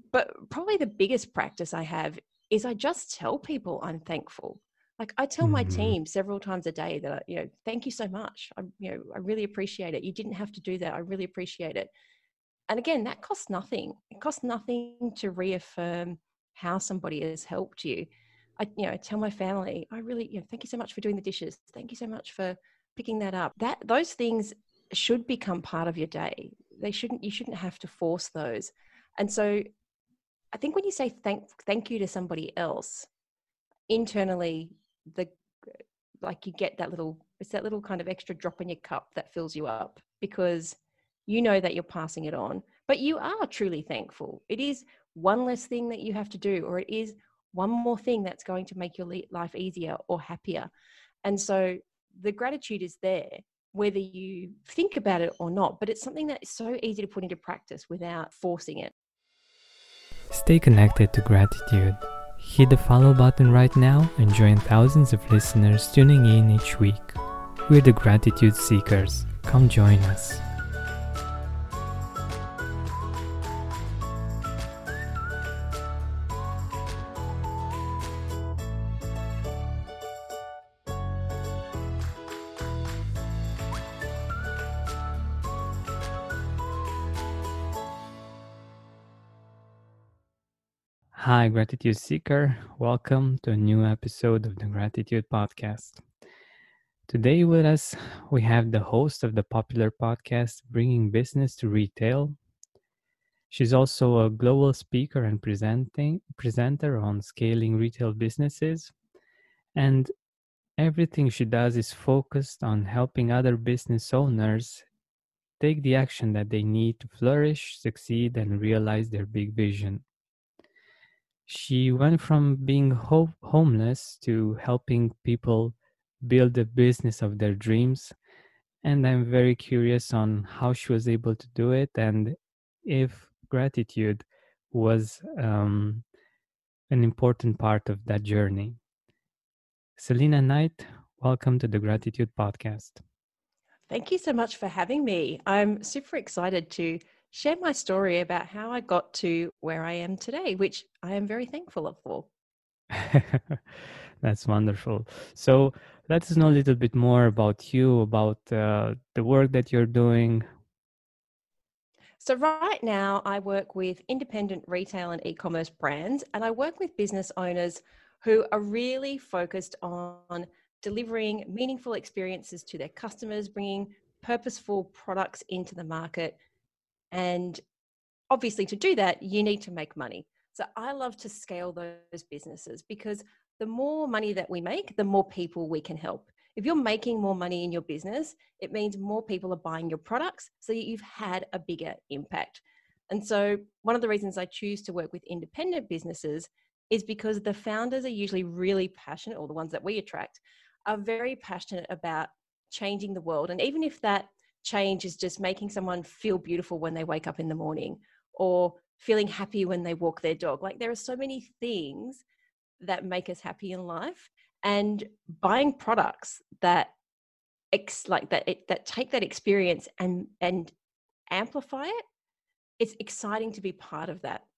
But probably the biggest practice I have is I just tell people I'm thankful. Like I tell my Mhm. team several times a day that, thank you so much. I really appreciate it. You didn't have to do that. I really appreciate it. And again, that costs nothing. It costs nothing to reaffirm how somebody has helped you. I tell my family, I really, thank you so much for doing the dishes. Thank you so much for picking that up. Those things should become part of your day. You shouldn't have to force those. And so I think when you say thank you to somebody else, internally, the like you get it's that little kind of extra drop in your cup that fills you up because you know that you're passing it on, but you are truly thankful. It is one less thing that you have to do, or it is one more thing that's going to make your life easier or happier. And so the gratitude is there, whether you think about it or not, but it's something that is so easy to put into practice without forcing it. Stay connected to gratitude. Hit the follow button right now and join thousands of listeners tuning in each week. We're the Gratitude Seekers. Come join us. Hi, Gratitude Seeker. Welcome to a new episode of the Gratitude Podcast. Today with us, we have the host of the popular podcast, Bringing Business to Retail. She's also a global speaker and presenter on scaling retail businesses. And everything she does is focused on helping other business owners take the action that they need to flourish, succeed, and realize their big vision. She went from being homeless to helping people build the business of their dreams. And I'm very curious on how she was able to do it and if gratitude was an important part of that journey. Selena Knight, welcome to the Gratitude Podcast. Thank you so much for having me. I'm super excited to share my story about how I got to where I am today, which I am very thankful for. That's wonderful. So let us know a little bit more about you, about the work that you're doing. So right now I work with independent retail and e-commerce brands, and I work with business owners who are really focused on delivering meaningful experiences to their customers, bringing purposeful products into the market. And obviously to do that, you need to make money. So I love to scale those businesses because the more money that we make, the more people we can help. If you're making more money in your business, it means more people are buying your products, so you've had a bigger impact. And so one of the reasons I choose to work with independent businesses is because the founders are usually really passionate, or the ones that we attract are very passionate about changing the world. And even if that change is just making someone feel beautiful when they wake up in the morning, or feeling happy when they walk their dog. Like there are so many things that make us happy in life, and buying products that that take that experience and amplify it. It's exciting to be part of that.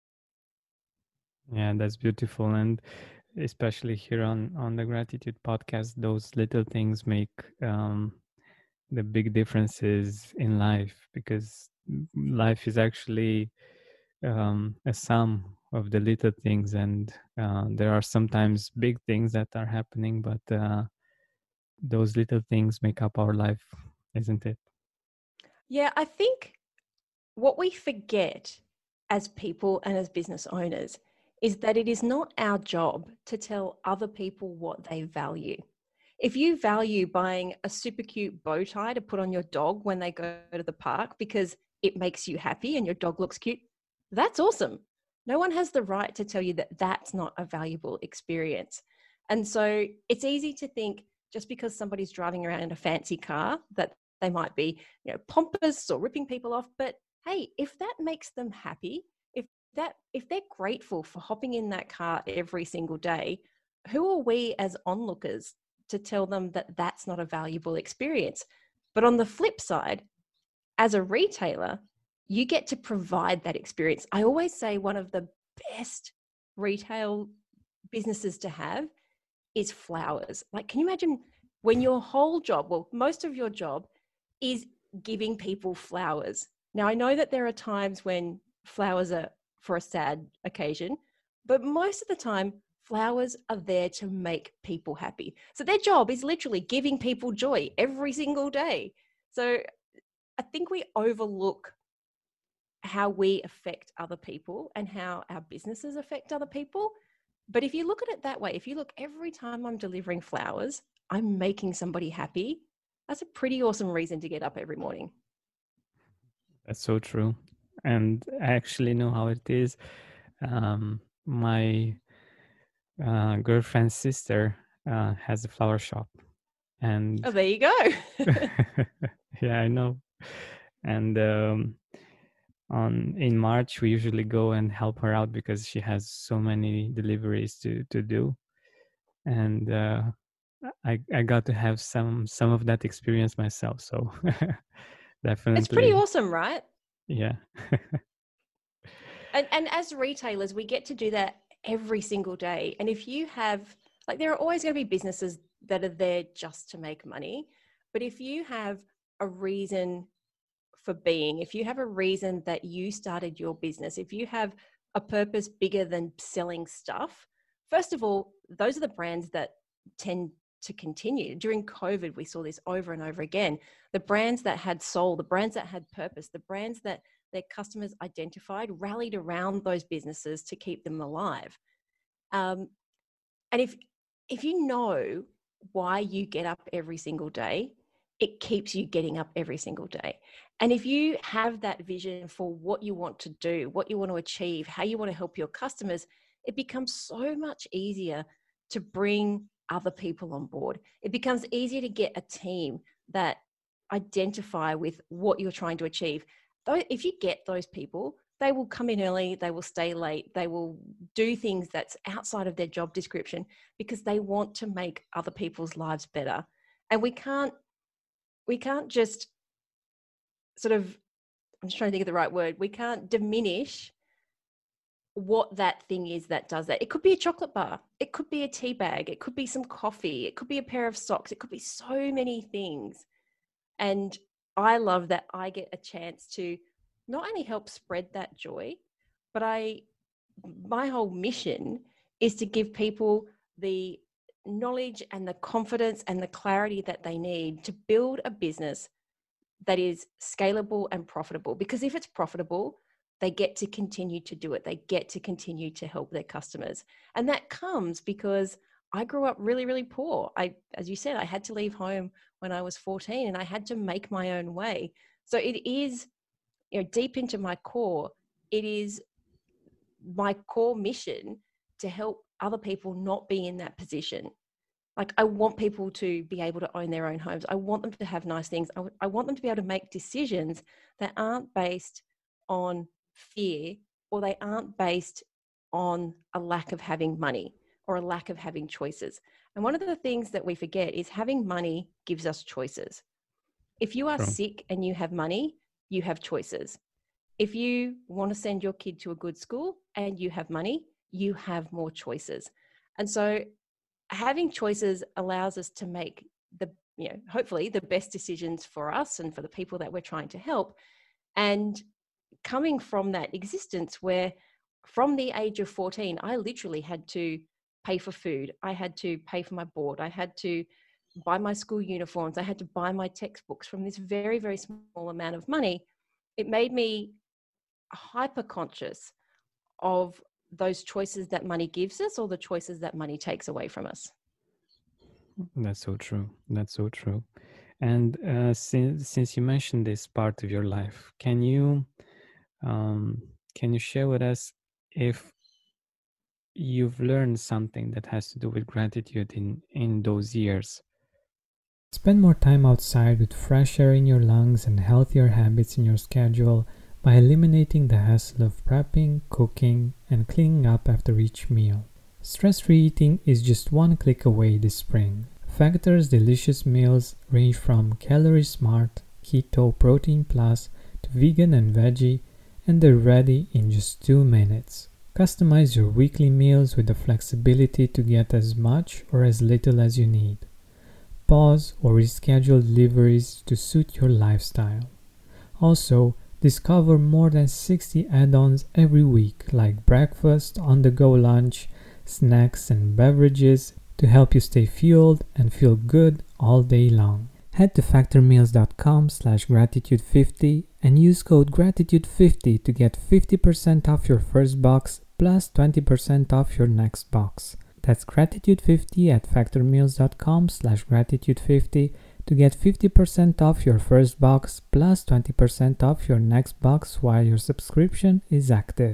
Yeah, that's beautiful. And especially here on the Gratitude Podcast, those little things make the big differences in life, because life is actually a sum of the little things, and there are sometimes big things that are happening, but those little things make up our life, isn't it? Yeah, I think what we forget as people and as business owners is that it is not our job to tell other people what they value. If you value buying a super cute bow tie to put on your dog when they go to the park because it makes you happy and your dog looks cute, that's awesome. No one has the right to tell you that that's not a valuable experience. And so it's easy to think just because somebody's driving around in a fancy car that they might be, pompous or ripping people off. But hey, if that makes them happy, if they're grateful for hopping in that car every single day, who are we as onlookers to tell them that that's not a valuable experience? But on the flip side, as a retailer, you get to provide that experience. I always say one of the best retail businesses to have is flowers. Like, can you imagine when your whole job, well, most of your job is giving people flowers. Now, I know that there are times when flowers are for a sad occasion, but most of the time, flowers are there to make people happy. So their job is literally giving people joy every single day. So I think we overlook how we affect other people and how our businesses affect other people. But if you look at it that way, if you look, every time I'm delivering flowers, I'm making somebody happy. That's a pretty awesome reason to get up every morning. That's so true. And I actually know how it is. My girlfriend's sister has a flower shop. And oh, there you go. yeah, I know. And in March, we usually go and help her out because she has so many deliveries to do. And I got to have some of that experience myself. So definitely. It's pretty awesome, right? Yeah. And as retailers, we get to do that every single day. And if you have, like, there are always going to be businesses that are there just to make money. But if you have a reason for being, if you have a reason that you started your business, if you have a purpose bigger than selling stuff, first of all, those are the brands that tend to continue. During COVID, we saw this over and over again. The brands that had soul, the brands that had purpose, the brands that their customers identified, rallied around those businesses to keep them alive. And if you know why you get up every single day, it keeps you getting up every single day. And if you have that vision for what you want to do, what you want to achieve, how you want to help your customers, it becomes so much easier to bring other people on board. It becomes easier to get a team that identify with what you're trying to achieve. Though, if you get those people, they will come in early, they will stay late, they will do things that's outside of their job description because they want to make other people's lives better. And we can't just sort of, I'm just trying to think of the right word, we can't diminish what that thing is that does that. It could be a chocolate bar, it could be a tea bag, it could be some coffee, it could be a pair of socks, it could be so many things. And I love that I get a chance to not only help spread that joy, but my whole mission is to give people the knowledge and the confidence and the clarity that they need to build a business that is scalable and profitable. Because if it's profitable, they get to continue to do it. They get to continue to help their customers. And that comes because I grew up really, really poor. As you said, I had to leave home when I was 14 and I had to make my own way. So it is, deep into my core, it is my core mission to help other people not be in that position. Like, I want people to be able to own their own homes. I want them to have nice things. I want them to be able to make decisions that aren't based on fear, or they aren't based on a lack of having money or a lack of having choices. And one of the things that we forget is having money gives us choices. If you are sick and you have money, you have choices. If you want to send your kid to a good school and you have money, you have more choices. And so having choices allows us to make hopefully the best decisions for us and for the people that we're trying to help. And coming from that existence where from the age of 14, I literally had to pay for food. I had to pay for my board. I had to buy my school uniforms. I had to buy my textbooks from this very, very small amount of money. It made me hyper conscious of those choices that money gives us or the choices that money takes away from us. That's so true. That's so true. And since you mentioned this part of your life, can you share with us if you've learned something that has to do with gratitude in those years? Spend more time outside with fresh air in your lungs and healthier habits in your schedule by eliminating the hassle of prepping, cooking, and cleaning up after each meal. Stress-free eating is just one click away this spring. Factor's delicious meals range from Calorie Smart, Keto, Protein Plus to vegan and veggie, and they're ready in just 2 minutes. Customize your weekly meals with the flexibility to get as much or as little as you need. Pause or reschedule deliveries to suit your lifestyle. Also, discover more than 60 add-ons every week, like breakfast, on-the-go lunch, snacks, and beverages to help you stay fueled and feel good all day long. Head to factormeals.com/gratitude50 and use code gratitude50 to get 50% off your first box plus 20% off your next box. That's gratitude50 at factormeals.com/gratitude50 to get 50% off your first box plus 20% off your next box while your subscription is active.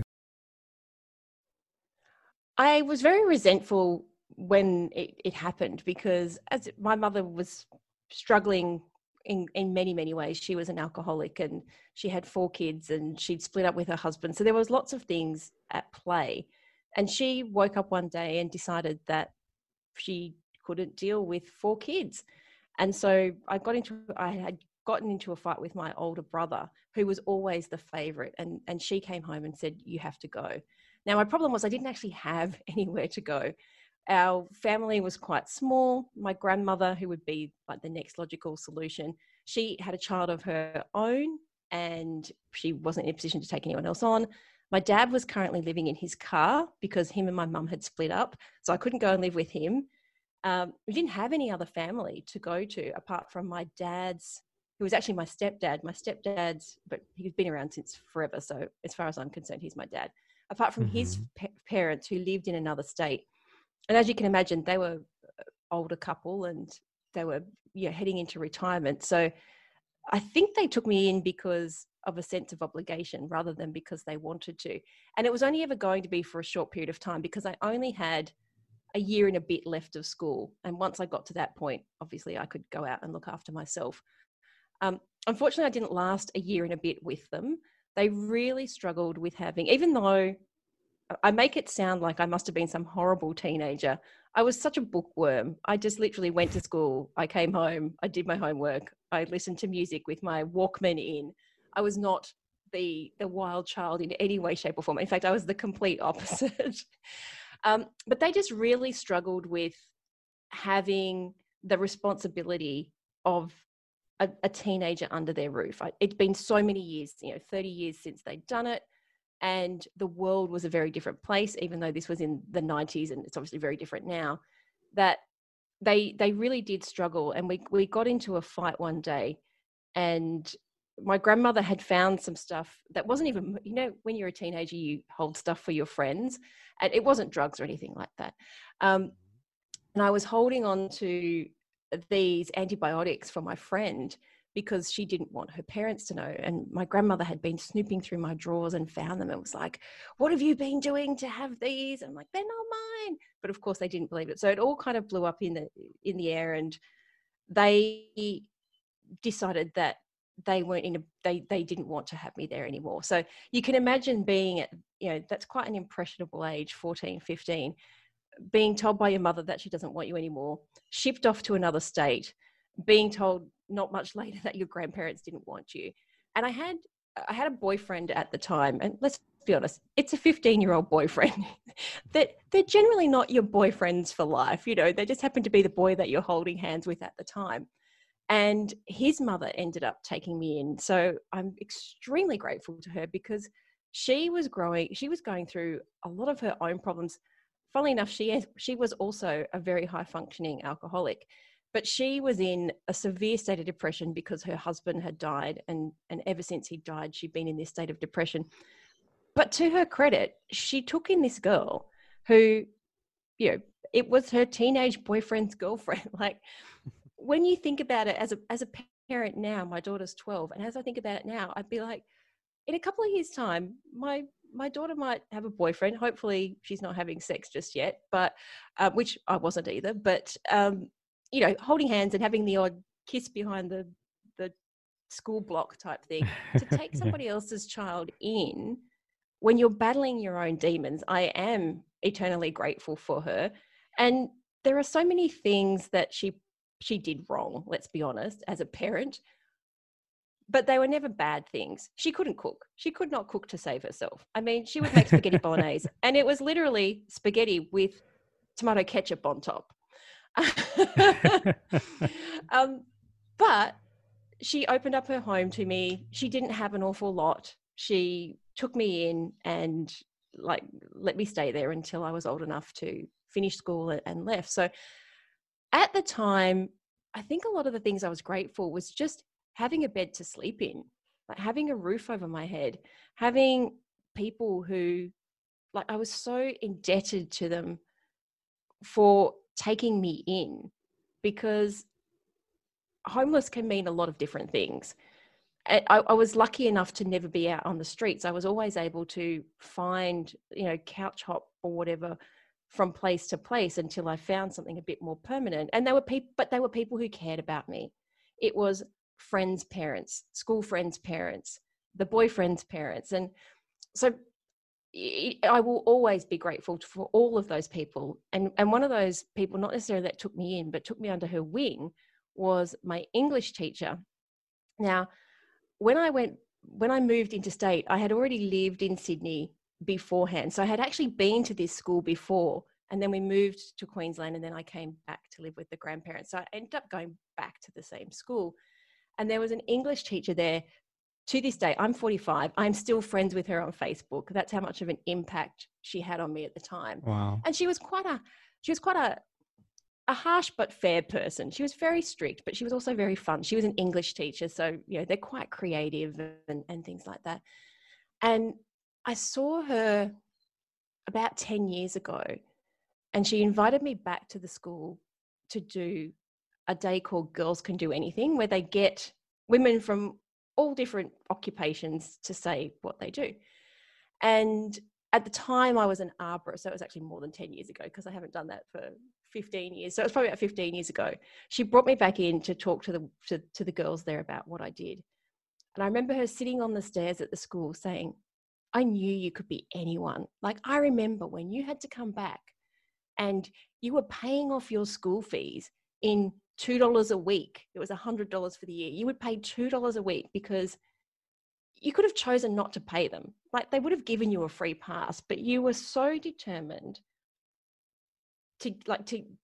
I was very resentful when it happened because as my mother was struggling in many, many ways. She was an alcoholic and she had 4 kids and she'd split up with her husband. So there was lots of things at play. And she woke up one day and decided that she couldn't deal with 4 kids. And so I had gotten into a fight with my older brother, who was always the favorite. And she came home and said, "You have to go." Now, my problem was I didn't actually have anywhere to go. Our family was quite small. My grandmother, who would be like the next logical solution, she had a child of her own and she wasn't in a position to take anyone else on. My dad was currently living in his car because him and my mum had split up. So I couldn't go and live with him. We didn't have any other family to go to apart from my dad's, who was actually my stepdad. My stepdad's, but he's been around since forever. So as far as I'm concerned, he's my dad. Apart from his parents who lived in another state. And as you can imagine, they were older couple and they were heading into retirement. So I think they took me in because of a sense of obligation rather than because they wanted to. And it was only ever going to be for a short period of time because I only had a year and a bit left of school. And once I got to that point, obviously I could go out and look after myself. Unfortunately, I didn't last a year and a bit with them. They really struggled with having, even though I make it sound like I must have been some horrible teenager. I was such a bookworm. I just literally went to school. I came home. I did my homework. I listened to music with my Walkman in. I was not the wild child in any way, shape or form. In fact, I was the complete opposite. But they just really struggled with having the responsibility of a teenager under their roof. It's been so many years, 30 years since they'd done it. And the world was a very different place, even though this was in the 90s and it's obviously very different now, that they really did struggle. And we got into a fight one day and my grandmother had found some stuff that wasn't even, when you're a teenager, you hold stuff for your friends and it wasn't drugs or anything like that. And I was holding on to these antibiotics for my friend because she didn't want her parents to know. And my grandmother had been snooping through my drawers and found them and was like, "What have you been doing to have these?" And I'm like, "They're not mine." But of course they didn't believe it. So it all kind of blew up in the air and they decided that they weren't they didn't want to have me there anymore. So you can imagine being at, that's quite an impressionable age, 14, 15, being told by your mother that she doesn't want you anymore, shipped off to another state, being told not much later that your grandparents didn't want you. And I had a boyfriend at the time, and let's be honest, it's a 15-year-old boyfriend. that they're generally not your boyfriends for life. They just happen to be the boy that you're holding hands with at the time. And his mother ended up taking me in. So I'm extremely grateful to her because she was going through a lot of her own problems. Funnily enough, she was also a very high functioning alcoholic, but she was in a severe state of depression because her husband had died. And ever since he died, she'd been in this state of depression. But to her credit, she took in this girl who, it was her teenage boyfriend's girlfriend. Like when you think about it as a parent now, my daughter's 12. And as I think about it now, I'd be like, in a couple of years' time, my daughter might have a boyfriend. Hopefully she's not having sex just yet, but which I wasn't either. But, holding hands and having the odd kiss behind the school block type thing, to take somebody else's child in when you're battling your own demons, I am eternally grateful for her. And there are so many things that she did wrong, let's be honest, as a parent. but they were never bad things. She couldn't cook. She could not cook to save herself. I mean, she would make spaghetti bolognese, and it was literally spaghetti with tomato ketchup on top. But she opened up her home to me. She didn't have an awful lot. She took me in and like let me stay there until I was old enough to finish school and left. So at the time, I think a lot of the things I was grateful was just having a bed to sleep in, like having a roof over my head, having people who, like, I was so indebted to them for taking me in, because homeless can mean a lot of different things. I was lucky enough to never be out on the streets. I was always able to find, couch hop or whatever from place to place until I found something a bit more permanent. And they were people who cared about me. It was friends' parents, school friends' parents, the boyfriend's parents. And so I will always be grateful for all of those people. And one of those people, not necessarily that took me in, but took me under her wing, was my English teacher. Now, when I moved interstate, I had already lived in Sydney beforehand. So I had actually been to this school before, and then we moved to Queensland, and then I came back to live with the grandparents. So I ended up going back to the same school. And there was an English teacher there. To this day, I'm 45. I'm still friends with her on Facebook. That's how much of an impact she had on me at the time. Wow. And she was quite a harsh but fair person. She was very strict, but she was also very fun. She was an English teacher, so they're quite creative and things like that. And I saw her about 10 years ago, and she invited me back to the school to do a day called Girls Can Do Anything, where they get women from all different occupations to say what they do. And at the time I was an arborist, so it was actually more than 10 years ago, because I haven't done that for 15 years. So it was probably about 15 years ago. She brought me back in to talk to the girls there about what I did. And I remember her sitting on the stairs at the school saying, I knew you could be anyone. Like, I remember when you had to come back and you were paying off your school fees in $2 a week. It was $100 for the year. You would pay $2 a week because you could have chosen not to pay them. Like, they would have given you a free pass, but you were so determined I'm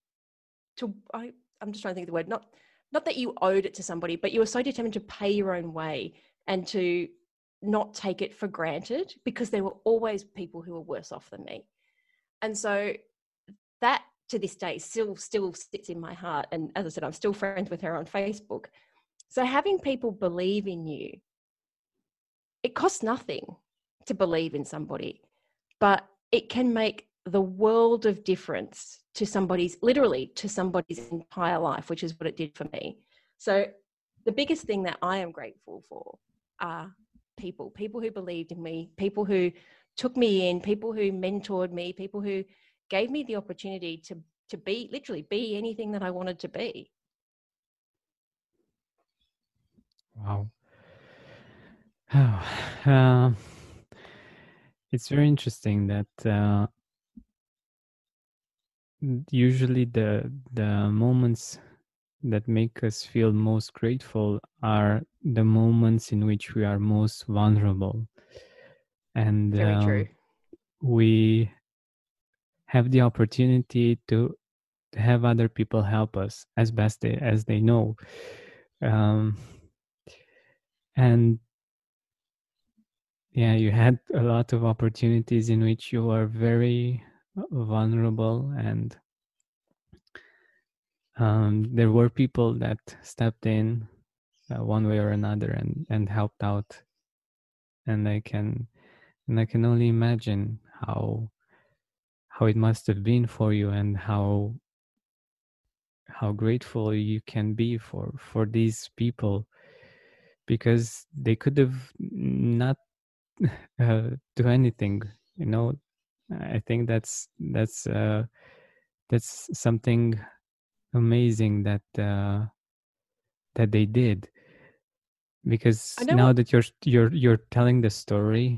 just trying to think of the word, not that you owed it to somebody, but you were so determined to pay your own way and to not take it for granted, because there were always people who were worse off than me. And so that, to this day, still sits in my heart. And as I said, I'm still friends with her on Facebook. So having people believe in you, it costs nothing to believe in somebody, but it can make the world of difference to somebody's entire life, which is what it did for me. So the biggest thing that I am grateful for are people who believed in me, people who took me in, people who mentored me, people who gave me the opportunity to be anything that I wanted to be. Wow. It's very interesting that usually the moments that make us feel most grateful are the moments in which we are most vulnerable, and Very true. we have the opportunity to have other people help us as best as they know, and yeah, you had a lot of opportunities in which you were very vulnerable, and there were people that stepped in one way or another and helped out, and I can only imagine how it must have been for you, and how grateful you can be for these people, because they could have not do anything. I think that's something amazing that they did, because now that you're telling the story,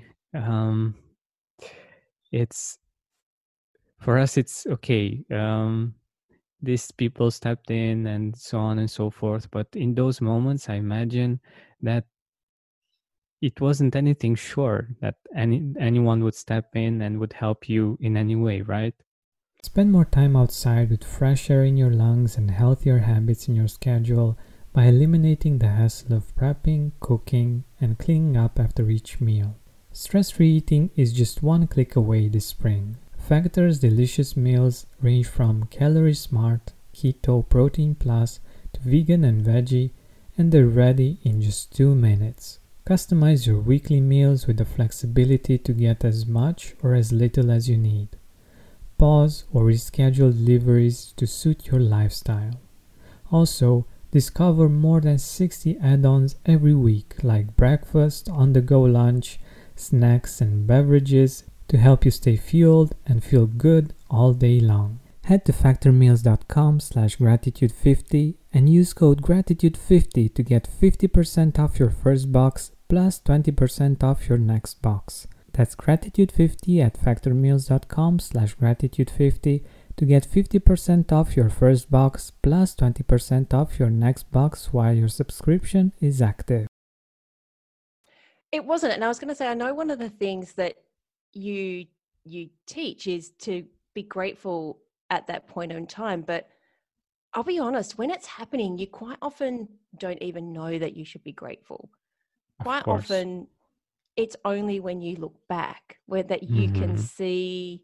it's, for us, it's okay, these people stepped in and so on and so forth, but in those moments I imagine that it wasn't anything sure that anyone would step in and would help you in any way, right? Spend more time outside with fresh air in your lungs and healthier habits in your schedule by eliminating the hassle of prepping, cooking, and cleaning up after each meal. Stress-free eating is just one click away this spring. Factor's delicious meals range from Calorie Smart, Keto, Protein Plus to vegan and veggie, and they're ready in just 2 minutes. Customize your weekly meals with the flexibility to get as much or as little as you need. Pause or reschedule deliveries to suit your lifestyle. Also, discover more than 60 add-ons every week like breakfast, on-the-go lunch, snacks and beverages to help you stay fueled and feel good all day long. Head to factormeals.com/gratitude50 and use code gratitude50 to get 50% off your first box plus 20% off your next box. That's gratitude50 at factormeals.com/gratitude50 to get 50% off your first box plus 20% off your next box while your subscription is active. It wasn't. And I was going to say, I know one of the things that you teach is to be grateful at that point in time. But I'll be honest, when it's happening, you quite often don't even know that you should be grateful. Quite often, it's only when you look back where that you can see,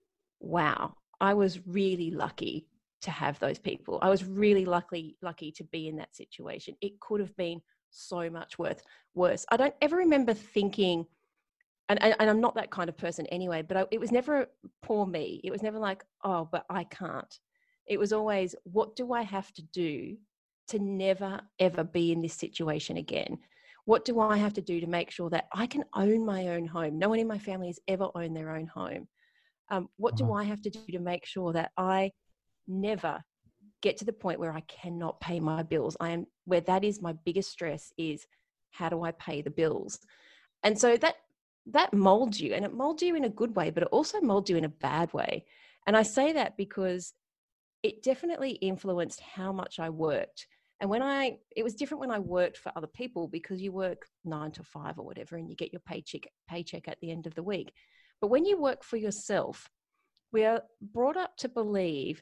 wow, I was really lucky to have those people. I was really lucky to be in that situation. It could have been so much worse. I don't ever remember thinking, and I'm not that kind of person anyway, but it was never poor me. It was never like, oh, but I can't. It was always, what do I have to do to never, ever be in this situation again? What do I have to do to make sure that I can own my own home? No one in my family has ever owned their own home. What do I have to do to make sure that I never get to the point where I cannot pay my bills? Where that is my biggest stress is, how do I pay the bills? And so that molds you, and it molds you in a good way, but it also molds you in a bad way. And I say that because it definitely influenced how much I worked. And it was different when I worked for other people, because you work 9 to 5 or whatever, and you get your paycheck at the end of the week. But when you work for yourself, we are brought up to believe,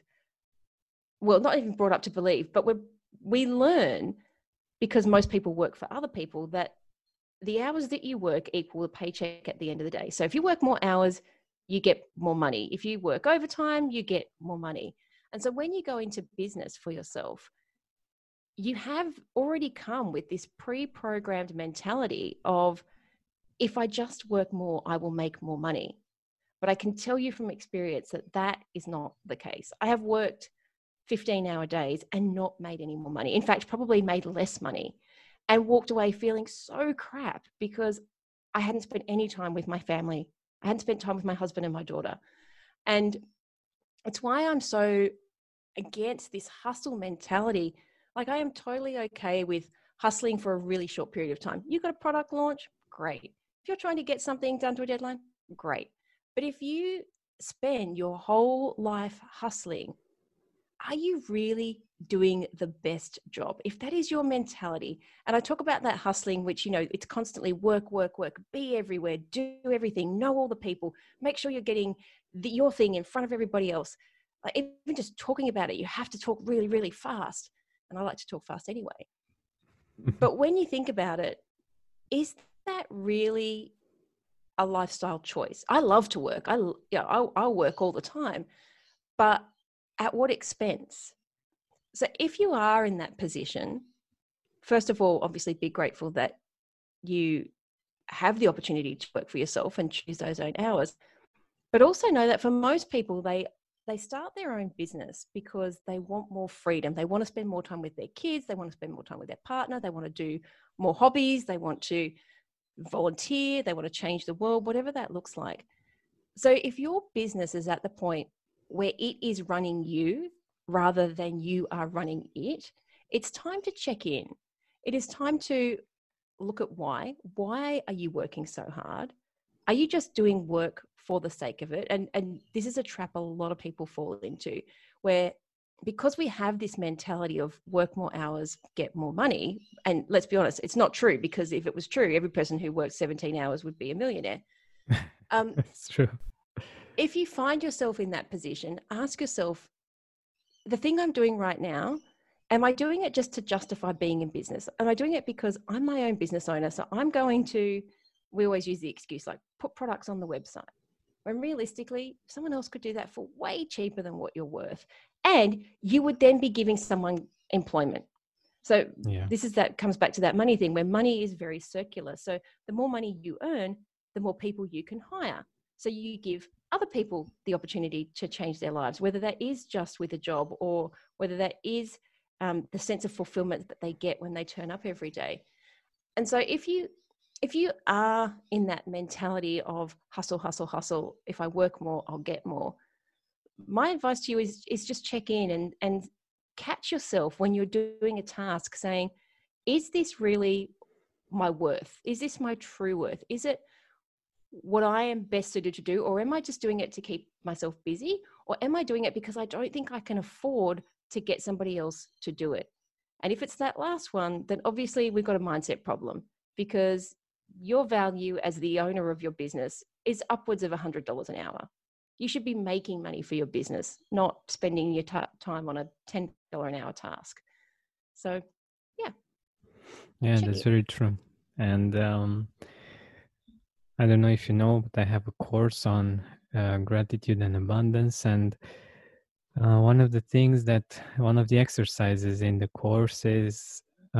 well, not even brought up to believe, but we learn, because most people work for other people, that the hours that you work equal the paycheck at the end of the day. So if you work more hours, you get more money. If you work overtime, you get more money. And so when you go into business for yourself, you have already come with this pre-programmed mentality of, if I just work more, I will make more money. But I can tell you from experience that that is not the case. I have worked 15-hour days and not made any more money. In fact, probably made less money, and walked away feeling so crap because I hadn't spent any time with my family. I hadn't spent time with my husband and my daughter. And it's why I'm so against this hustle mentality. Like, I am totally okay with hustling for a really short period of time. You got a product launch, great. If you're trying to get something done to a deadline, great. But if you spend your whole life hustling, are you really doing the best job? If that is your mentality, and I talk about that hustling, which, it's constantly work, be everywhere, do everything, know all the people, make sure you're getting your thing in front of everybody else. Like, even just talking about it, you have to talk really, really fast. And I like to talk fast anyway. But when you think about it, is that really a lifestyle choice? I love to work. I'll work all the time, but at what expense? So if you are in that position, first of all, obviously be grateful that you have the opportunity to work for yourself and choose those own hours. But also know that for most people, they start their own business because they want more freedom. They want to spend more time with their kids. They want to spend more time with their partner. They want to do more hobbies. They want to volunteer. They want to change the world, whatever that looks like. So if your business is at the point where it is running you rather than you are running it, it's time to check in. It is time to look at why. Why are you working so hard? Are you just doing work for the sake of it? And this is a trap a lot of people fall into, where because we have this mentality of work more hours, get more money. And let's be honest, it's not true, because if it was true, every person who works 17 hours would be a millionaire. It's true. If you find yourself in that position, ask yourself, the thing I'm doing right now, am I doing it just to justify being in business? Am I doing it because I'm my own business owner? So I'm going to, we always use the excuse like put products on the website, when realistically someone else could do that for way cheaper than what you're worth. And you would then be giving someone employment. So that comes back to that money thing, where money is very circular. So the more money you earn, the more people you can hire. So you give other people the opportunity to change their lives, whether that is just with a job, or whether that is the sense of fulfillment that they get when they turn up every day. And so if you are in that mentality of hustle, hustle, hustle, if I work more, I'll get more, my advice to you is just check in and catch yourself when you're doing a task saying, is this really my worth? Is this my true worth? Is it what I am best suited to do? Or am I just doing it to keep myself busy? Or am I doing it because I don't think I can afford to get somebody else to do it? And if it's that last one, then obviously we've got a mindset problem, because your value as the owner of your business is upwards of $100 an hour. You should be making money for your business, not spending your time on a $10 an hour task. So, yeah, that's very true. And I don't know if you know, but I have a course on gratitude and abundance. And one of the exercises in the course is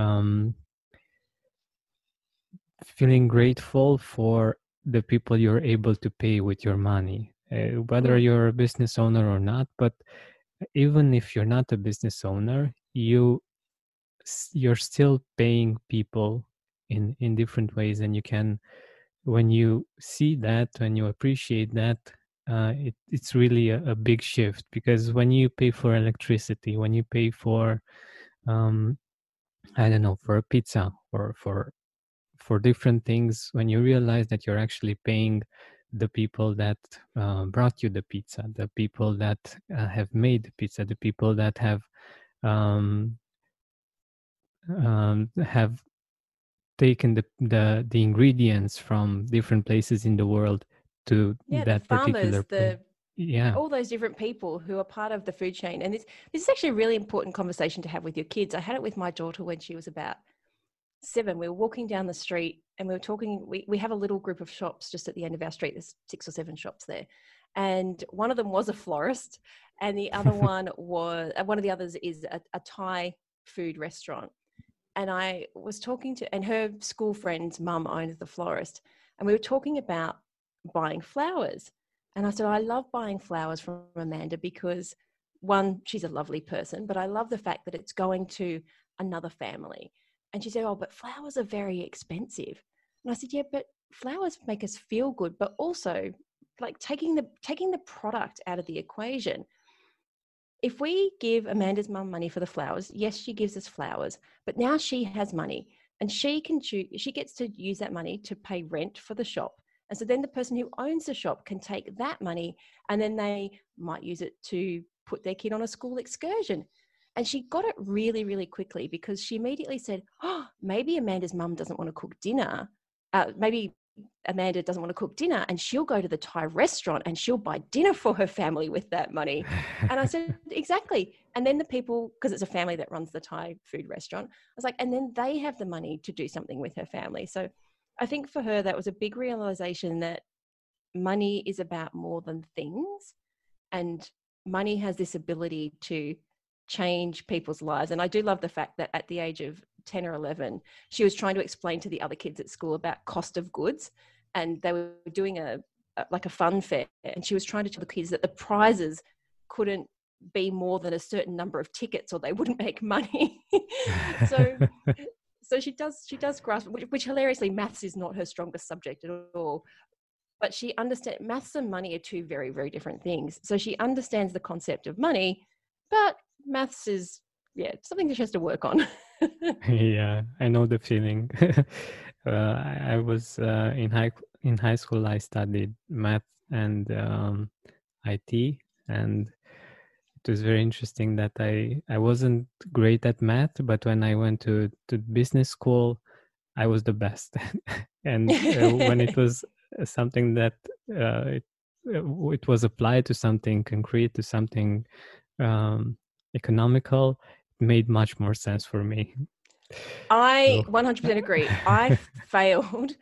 feeling grateful for the people you're able to pay with your money, whether you're a business owner or not. But even if you're not a business owner, you're still paying people in different ways. And you can, when you see that, when you appreciate that, it's really a big shift. Because when you pay for electricity, when you pay for I don't know, for a pizza, or for different things, when you realize that you're actually paying the people that brought you the pizza, the people that have made the pizza, the people that have taken the ingredients from different places in the world to that the farmers, particular place. All those different people who are part of the food chain. And this is actually a really important conversation to have with your kids. I had it with my daughter when she was about 7. We were walking down the street and we were talking. We have a little group of shops just at the end of our street. There's 6 or 7 shops there. And one of them was a florist, and the other one of the others is a Thai food restaurant. And I was talking to, and her school friend's mum owns the florist. And we were talking about buying flowers. And I said, I love buying flowers from Amanda because, one, she's a lovely person, but I love the fact that it's going to another family. And she said, oh, but flowers are very expensive. And I said, yeah, but flowers make us feel good, but also like taking the product out of the equation. If we give Amanda's mum money for the flowers, yes, she gives us flowers, but now she has money and she gets to use that money to pay rent for the shop. And so then the person who owns the shop can take that money and then they might use it to put their kid on a school excursion. And she got it really, really quickly, because she immediately said, oh, maybe Amanda's mum doesn't want to cook dinner. Maybe Amanda doesn't want to cook dinner and she'll go to the Thai restaurant and she'll buy dinner for her family with that money. And I said, exactly. And then the people, because it's a family that runs the Thai food restaurant, I was like, and then they have the money to do something with her family. So I think for her, that was a big realization that money is about more than things, and money has this ability to change people's lives. And I do love the fact that at the age of 10 or 11, she was trying to explain to the other kids at school about cost of goods, and they were doing a fun fair, and she was trying to tell the kids that the prizes couldn't be more than a certain number of tickets or they wouldn't make money. So she does grasp, which hilariously, maths is not her strongest subject at all. But she understands maths and money are two very, very different things. So she understands the concept of money, but maths is, something that she has to work on. Yeah, I know the feeling. I was in high school. I studied math and IT, and was very interesting that I wasn't great at math, but when I went to business school, I was the best. And when it was something that it was applied to something concrete, to something economical, it made much more sense for me. I So- 100% agree. I failed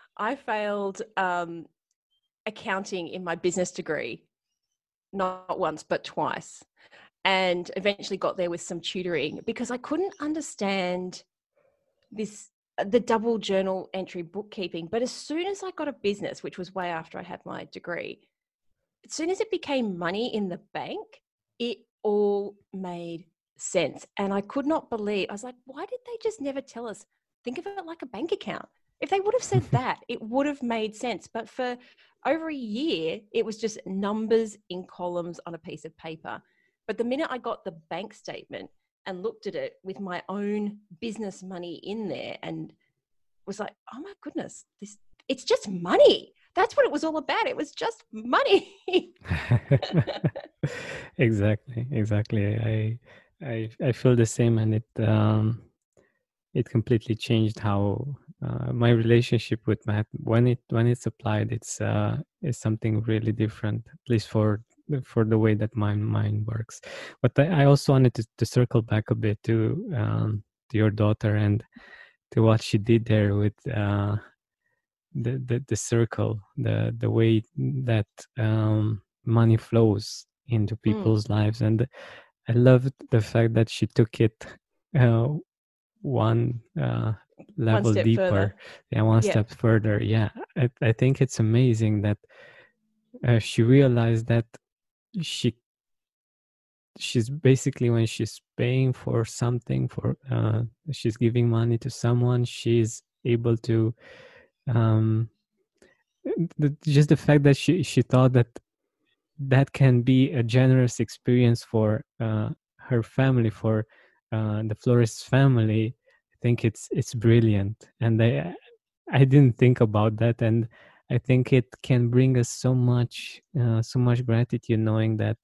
accounting in my business degree, not once, but twice. And eventually got there with some tutoring because I couldn't understand the double journal entry bookkeeping. But as soon as I got a business, which was way after I had my degree, as soon as it became money in the bank, it all made sense. And I could not believe, I was like, why did they just never tell us, think of it like a bank account? If they would have said that, it would have made sense. But for over a year, it was just numbers in columns on a piece of paper. But the minute I got the bank statement and looked at it with my own business money in there and was like, oh my goodness, it's just money. That's what it was all about. It was just money. Exactly. I feel the same, and it completely changed how my relationship with math, when it's applied, it's something really different, at least for the way that my mind works. But I also wanted to circle back a bit to your daughter and to what she did there with the circle, the way that money flows into people's lives. And I love the fact that she took it one level step deeper. further. Yeah, one Yeah. step further. Yeah, I think it's amazing that she realized that she's basically, when she's paying for something, for she's giving money to someone, she's able to just the fact that she thought that can be a generous experience for her family, for the florist's family. I think it's brilliant, and I didn't think about that, and I think it can bring us so much gratitude, knowing that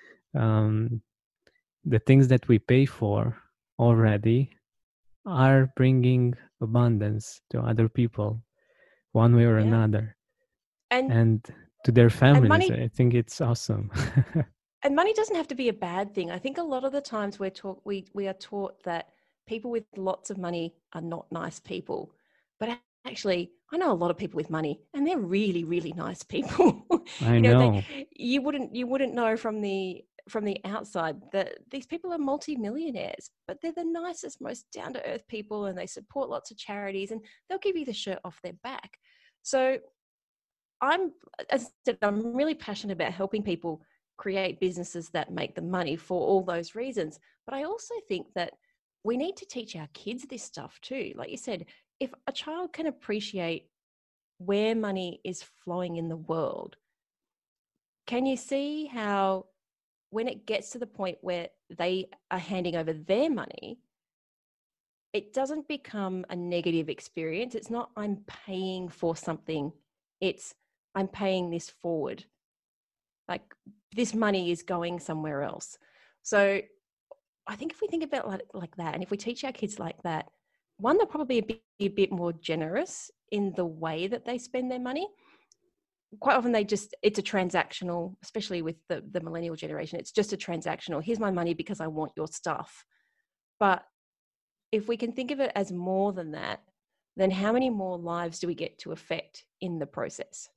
the things that we pay for already are bringing abundance to other people, one way or another, and to their families. I think it's awesome. And money doesn't have to be a bad thing. I think a lot of the times we are taught that people with lots of money are not nice people. But actually, I know a lot of people with money, and they're really, really nice people. I know. You wouldn't know from the outside that these people are multi-millionaires, but they're the nicest, most down-to-earth people, and they support lots of charities, and they'll give you the shirt off their back. So as I said, I'm really passionate about helping people create businesses that make them money for all those reasons. But I also think that we need to teach our kids this stuff too. Like you said, if a child can appreciate where money is flowing in the world, can you see how when it gets to the point where they are handing over their money, it doesn't become a negative experience? It's not, I'm paying for something. It's, I'm paying this forward. Like, this money is going somewhere else. So I think if we think about like that, and if we teach our kids like that, one, they'll probably be a bit more generous in the way that they spend their money. Quite often it's a transactional, especially with the millennial generation, it's just a transactional, here's my money because I want your stuff. But if we can think of it as more than that, then how many more lives do we get to affect in the process?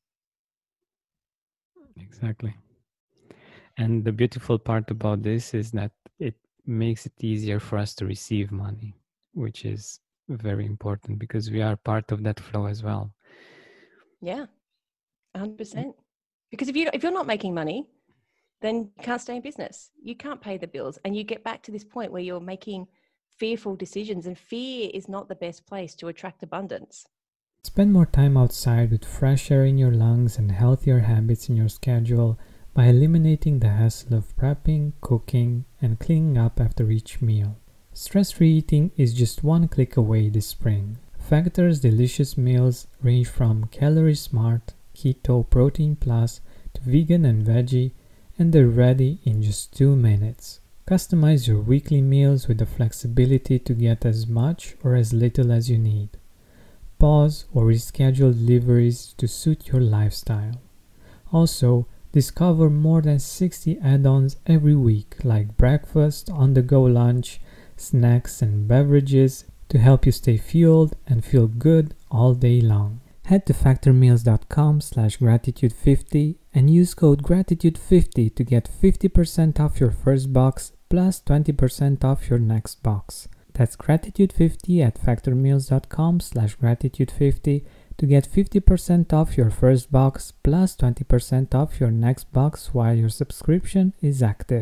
Exactly. And the beautiful part about this is that it makes it easier for us to receive money, which is very important because we are part of that flow as well. Yeah, 100%. Because if you're not making money, then you can't stay in business. You can't pay the bills, and you get back to this point where you're making fearful decisions, and fear is not the best place to attract abundance. Spend more time outside with fresh air in your lungs and healthier habits in your schedule by eliminating the hassle of prepping, cooking, and cleaning up after each meal. Stress-free eating is just one click away this spring. Factor's delicious meals range from Calorie Smart, Keto, Protein Plus to vegan and veggie, and they're ready in just 2 minutes. Customize your weekly meals with the flexibility to get as much or as little as you need. Pause or reschedule deliveries to suit your lifestyle. Also, discover more than 60 add-ons every week, like breakfast, on-the-go lunch, snacks and beverages to help you stay fueled and feel good all day long. Head to factormeals.com/gratitude50 and use code gratitude50 to get 50% off your first box plus 20% off your next box. That's gratitude50 at factormeals.com/gratitude50 to get 50% off your first box plus 20% off your next box while your subscription is active.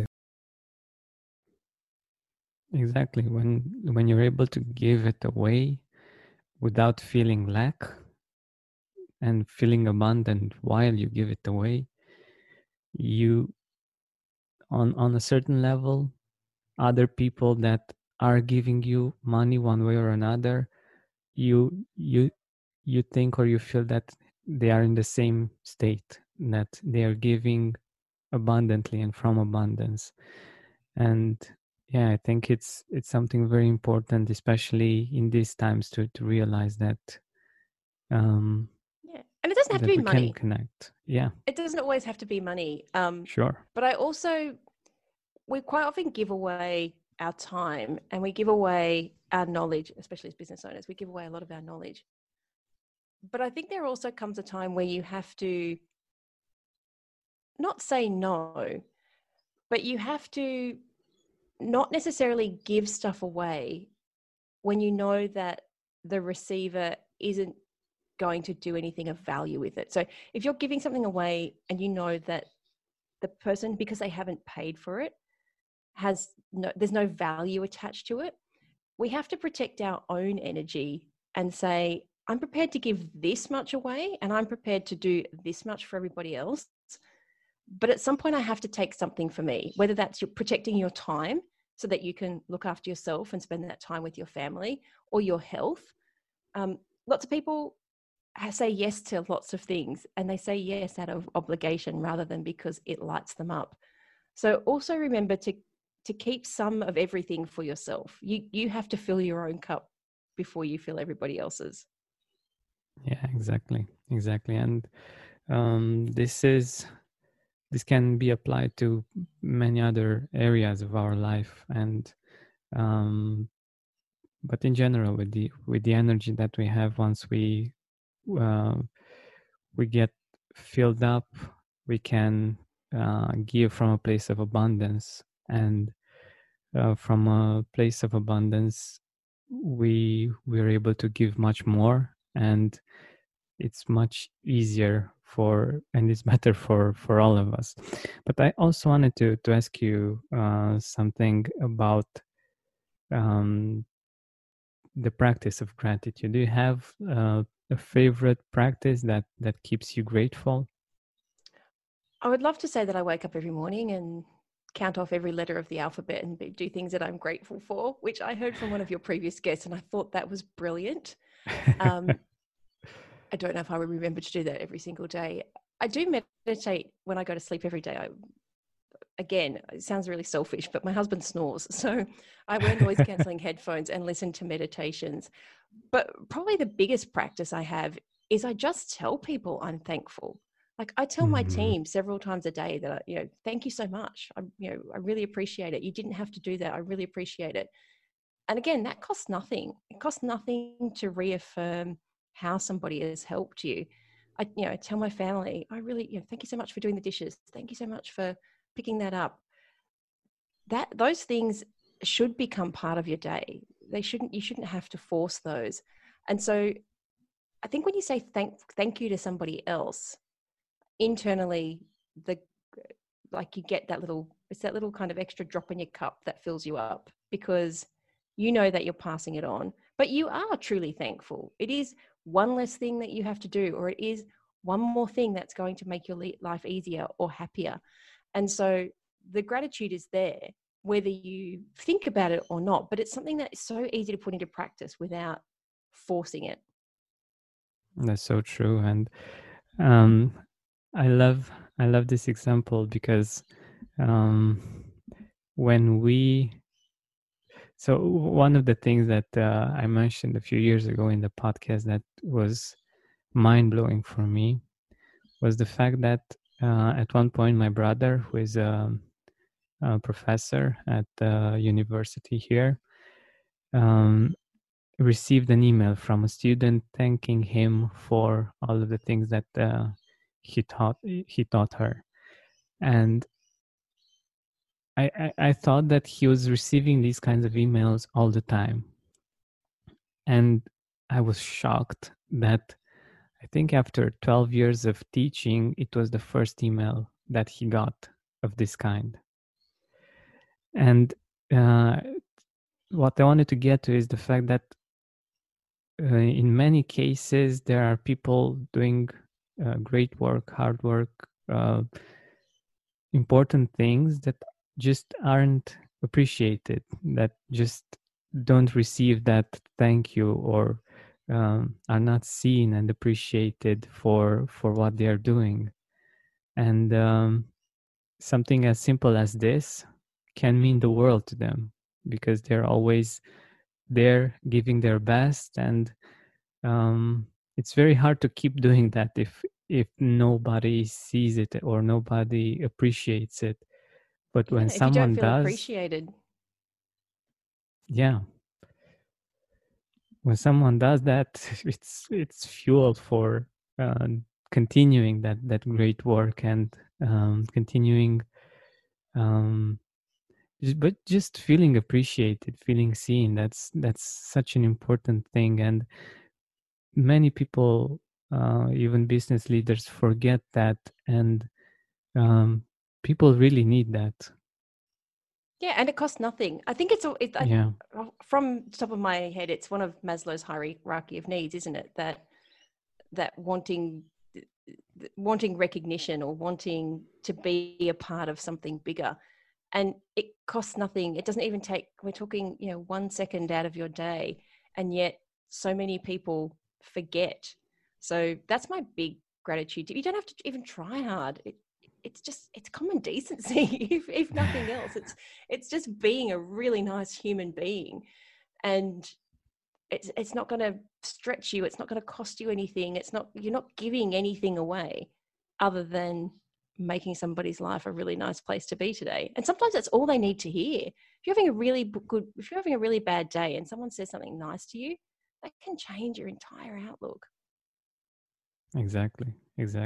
Exactly. When you're able to give it away without feeling lack and feeling abundant while you give it away, you on a certain level, other people that are giving you money one way or another, you think or you feel that they are in the same state, that they are giving abundantly and from abundance. And yeah, I think it's something very important, especially in these times, to realize that Yeah. And it doesn't have to that be we money. can connect. Yeah, It doesn't always have to be money. sure. But we quite often give away our time and we give away our knowledge, especially as business owners. We give away a lot of our knowledge. But I think there also comes a time where you have to not say no, but you have to not necessarily give stuff away when you know that the receiver isn't going to do anything of value with it. So if you're giving something away and you know that the person, because they haven't paid for it, there's no value attached to it, we have to protect our own energy and say, I'm prepared to give this much away and I'm prepared to do this much for everybody else. But at some point I have to take something for me, whether that's you're protecting your time so that you can look after yourself and spend that time with your family, or your health. Lots of people say yes to lots of things, and they say yes out of obligation rather than because it lights them up. So also remember to keep some of everything for yourself. You have to fill your own cup before you fill everybody else's. Yeah, exactly. And this can be applied to many other areas of our life, and but in general, with the energy that we have, once we get filled up, we can give from a place of abundance, and from a place of abundance, we're able to give much more, and it's much easier and it's better for all of us. But I also wanted to ask you something about the practice of gratitude. Do you have a favorite practice that keeps you grateful? I would love to say that I wake up every morning and count off every letter of the alphabet and do things that I'm grateful for, which I heard from one of your previous guests, and I thought that was brilliant. I don't know if I would remember to do that every single day. I do meditate when I go to sleep every day. Again, it sounds really selfish, but my husband snores. So I wear noise cancelling headphones and listen to meditations. But probably the biggest practice I have is I just tell people I'm thankful. Like I tell my team several times a day that, thank you so much. I really appreciate it. You didn't have to do that. I really appreciate it. And again, that costs nothing. It costs nothing to reaffirm how somebody has helped you. I tell my family, I really, thank you so much for doing the dishes. Thank you so much for picking that up. Those things should become part of your day. You shouldn't have to force those. And so I think when you say thank you to somebody else, internally, you get it's that little kind of extra drop in your cup that fills you up, because you know that you're passing it on, but you are truly thankful. It is one less thing that you have to do, or it is one more thing that's going to make your life easier or happier. And so the gratitude is there, whether you think about it or not, but it's something that is so easy to put into practice without forcing it. That's so true. And I love this example, because when we so one of the things that I mentioned a few years ago in the podcast that was mind-blowing for me was the fact that at one point my brother, who is a professor at the university here, received an email from a student thanking him for all of the things that he taught her. And I thought that he was receiving these kinds of emails all the time. And I was shocked that I think after 12 years of teaching, it was the first email that he got of this kind. And what I wanted to get to is the fact that in many cases, there are people doing great work, hard work, important things that just aren't appreciated, that just don't receive that thank you, or are not seen and appreciated for what they are doing. And something as simple as this can mean the world to them, because they're always there giving their best, and it's very hard to keep doing that if nobody sees it or nobody appreciates it. But when if you don't someone feel does, appreciated. yeah, when someone does that, it's fuel for continuing that great work, and continuing, but just feeling appreciated, feeling seen. That's such an important thing, and many people, even business leaders, forget that, and people really need that. Yeah, and it costs nothing. I think Yeah. From the top of my head, it's one of Maslow's hierarchy of needs, isn't it? That wanting recognition, or wanting to be a part of something bigger, and it costs nothing. It doesn't even take. We're talking, 1 second out of your day, and yet so many people forget. So that's my big gratitude. You don't have to even try hard. It's common decency, if nothing else. It's just being a really nice human being, and it's not going to stretch you. It's not going to cost you anything. You're not giving anything away other than making somebody's life a really nice place to be today. And sometimes that's all they need to hear. If you're having a really bad day and someone says something nice to you, that can change your entire outlook. Exactly.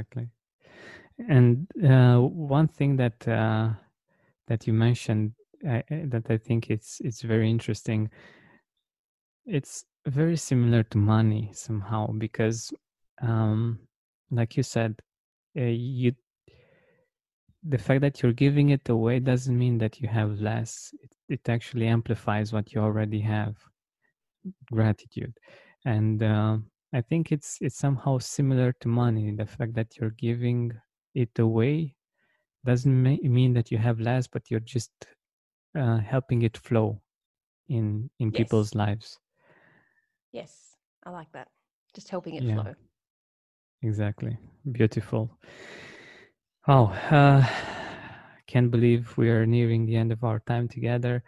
And one thing that you mentioned, that I think it's very interesting. It's very similar to money somehow, because, like you said, the fact that you're giving it away doesn't mean that you have less. It actually amplifies what you already have, gratitude. And I think it's somehow similar to money. The fact that you're giving it away doesn't mean that you have less, but you're just helping it flow in Yes. people's lives. Yes, I like that. Just helping it Yeah. flow. Exactly. Beautiful. Oh, can't believe we are nearing the end of our time together.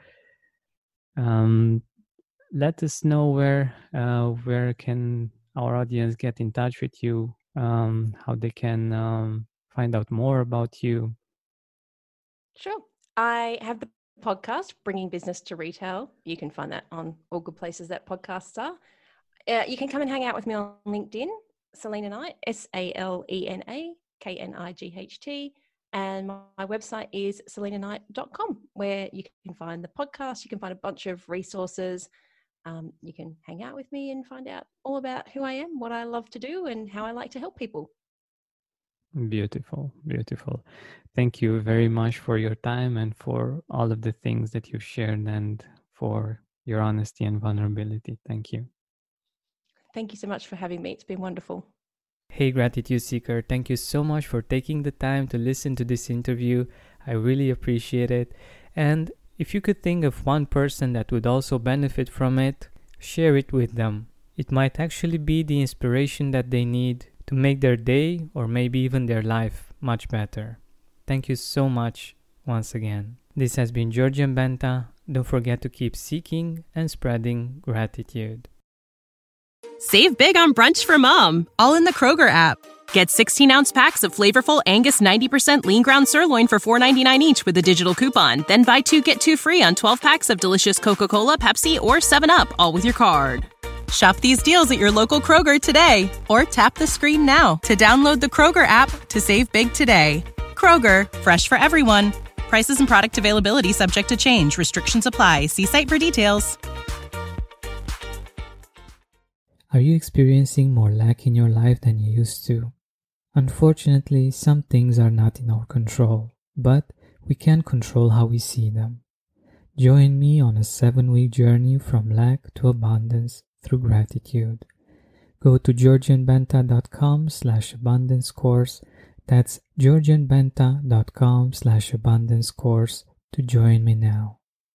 Let us know where can our audience get in touch with you, how they can find out more about you. Sure. I have the podcast, Bringing Business to Retail. You can find that on all good places that podcasts are. You can come and hang out with me on LinkedIn, Selena Knight, SalenaKnight, and my website is selenaknight.com, where you can find the podcast. You can find a bunch of resources. You can hang out with me and find out all about who I am, what I love to do, and how I like to help people. Beautiful. Thank you very much for your time and for all of the things that you've shared, and for your honesty and vulnerability. Thank you. Thank you so much for having me. It's been wonderful. Hey, Gratitude Seeker, thank you so much for taking the time to listen to this interview. I really appreciate it. And if you could think of one person that would also benefit from it, share it with them. It might actually be the inspiration that they need to make their day, or maybe even their life, much better. Thank you so much. once again. This has been Georgian Benta. Don't forget to keep seeking and spreading gratitude. Save big on brunch for mom, all in the Kroger app. Get 16-ounce packs of flavorful Angus 90% lean ground sirloin for $4.99 each with a digital coupon. Then buy 2, get 2 free on 12 packs of delicious Coca-Cola, Pepsi, or 7-Up, all with your card. Shop these deals at your local Kroger today, or tap the screen now to download the Kroger app to save big today. Kroger, fresh for everyone. Prices and product availability subject to change. Restrictions apply. See site for details. Are you experiencing more lack in your life than you used to? Unfortunately, some things are not in our control, but we can control how we see them. Join me on a 7-week journey from lack to abundance through gratitude. Go to georgianbenta.com/abundance course. That's georgianbenta.com/abundance course to join me now.